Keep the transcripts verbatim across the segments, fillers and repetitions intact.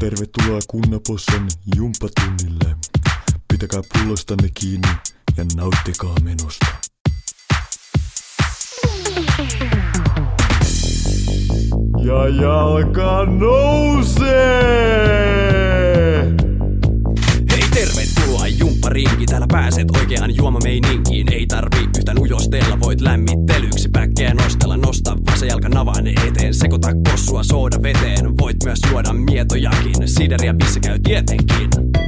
Tervetuloa Kunnapossan jumppatunnille. Pitäkää pullostanne kiinni ja nauttikaa menosta. Ja jalka nousee! Hei, tervetuloa jumppariinkin. Täällä pääset oikeaan juomameininkiin. Ei tarvi yhtään ujostella, voit lämmittelyksi päkkeä nostella. Nosta vasen jalka navan eteen, sekoita kossua sooda veteen. Voit myös juoda mietojakin, sideriä missä käy tietenkin.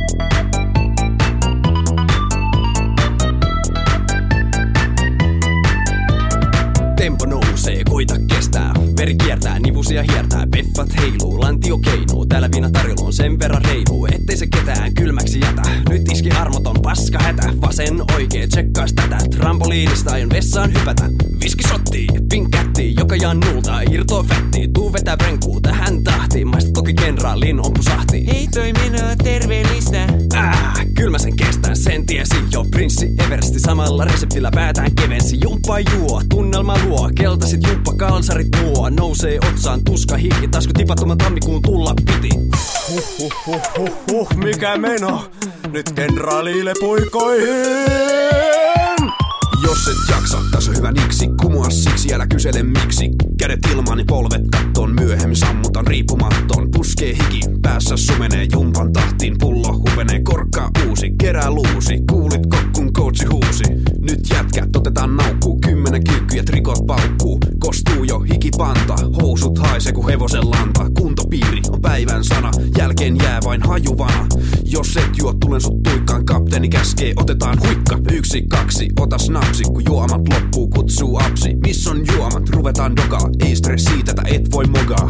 Tempo nousee, koita kestää. Veri kiertää, nivusia hiertää. Peffat heiluu, lantio keinuu. Täällä viina tarjolla on sen verran reiluu, ettei se ketään kylmäksi jätä. Nyt iski armoton paska hätä. Vasen oikee, tsekkaas tätä. Trampoliinista aion vessaan hypätä. Viski sottii, pinkkättii, joka jannulta irtoo fättii. Tuu vetää brenkuu tähän tahtiin. Maista toki kenraalin on pusahti. Ei toi menoa terveellistä. Äh, kyllä mä sen kestän, sen tiesi jo. Prinssi Eversti samalla reseptillä päätään kevensi. Jumppa juo, tunnelma luo. Keltaisit jumppakalsarit nuo. Nousee otsaan tuska hiki. Tasku tipattoman tammikuun tulla piti. Huh, huh, huh, huh, huh, mikä meno? Nyt kenraaliille puikoihin! Jos et jaksa, tässä on hyvä niksi. Kumoa siksi, älä kysele miksi. Kädet ilmaan ja polvet kattoon. Myöhemmin sammutan riippumattoon. Puskee hiki, päässä sumenee jumpan tahtiin. Pullo hupenee, korkkaa uusi. Kerää luusi, kuulit kun coachi huusi. Nyt jätkät otetaan naukkuu. Kymmenen kyykkyjä trikot paukkuu. Kostuu jo hikipanta, housut haisee ku hevosen lanta. Kuntopiiri on päivän sana, jälkeen jää vain hajuvana. Jos et juo, tulen sut tuikkaan. Kapteeni käskee, otetaan huikka. Yksi, kaksi, ota snapsi, kun juomat loppuu, kutsuu apsi. Miss on juomat, ruvetaan dokaa. Ei stressi, tätä et voi mogaa.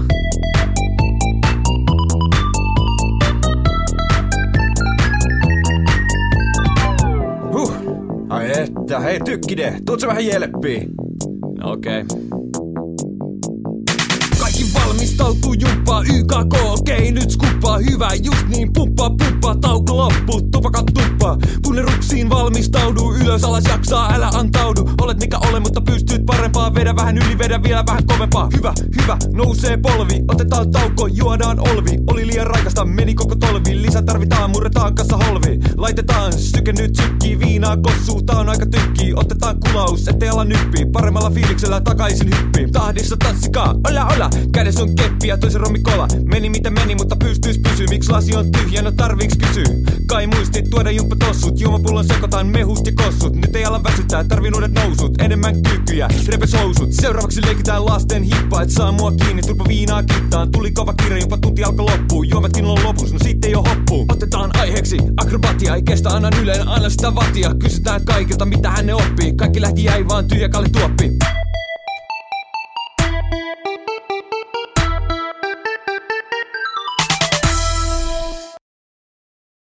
Huh, ai että, hei tykkide, tuut sä vähän jelppii? Okei. Okay. Kaikki valmistautuu jumppaa Y K K, okei nyt skuppaa. Hyvä just niin, pumppaa pumppaa, tauko loppu, tupakat tuppaa. Punneruksiin valmistaudu, ylös alas jaksaa, älä antaudu. Olet mikä ole, mutta pystyt parempaa. Vedä vähän yli, vedä vielä vähän kovempaa. Hyvä, hyvä, nousee polvi, otetaan tauko, juodaan olvi. Oli liian raikasta, meni koko tolvi. Lisä tarvitaan, murretaan kassa holvi. Laitetaan, syke nyt sykkii, viinaa kossuu, tää on aika tykkii. Otetaan kulaus, ettei ala nyppii, paremmalla fiiliksellä takaisin hyppii. Tahdissa tanssikaa, ola ola. Kädessä on keppi ja toisen rommikola. Meni mitä meni, mutta pystyis pysyy. Miksi lasi on tyhjä, no tarviiks kysyy? Kai muistit tuoda jumppatossut. Juomapullon sekoitaan mehut ja kossut. Nyt ei ala väsyttää, tarviin uudet nousut. Enemmän kyykkyjä, repes housut. Seuraavaksi leikitään lasten hippaa. Et saa mua kiinni, turpa viinaa kittaan. Tuli kova kirja, jopa tunti alkoi loppuu. Juomatkin on lopus, no sit ei oo hoppu. Otetaan aiheeksi akrobatia, ei kestä, annan yleen, anna sitä vatia. Kysytään kaikilta, mitä hän ne oppii. Kaikki lähti jäi vaan tyhjä kalli tuoppi.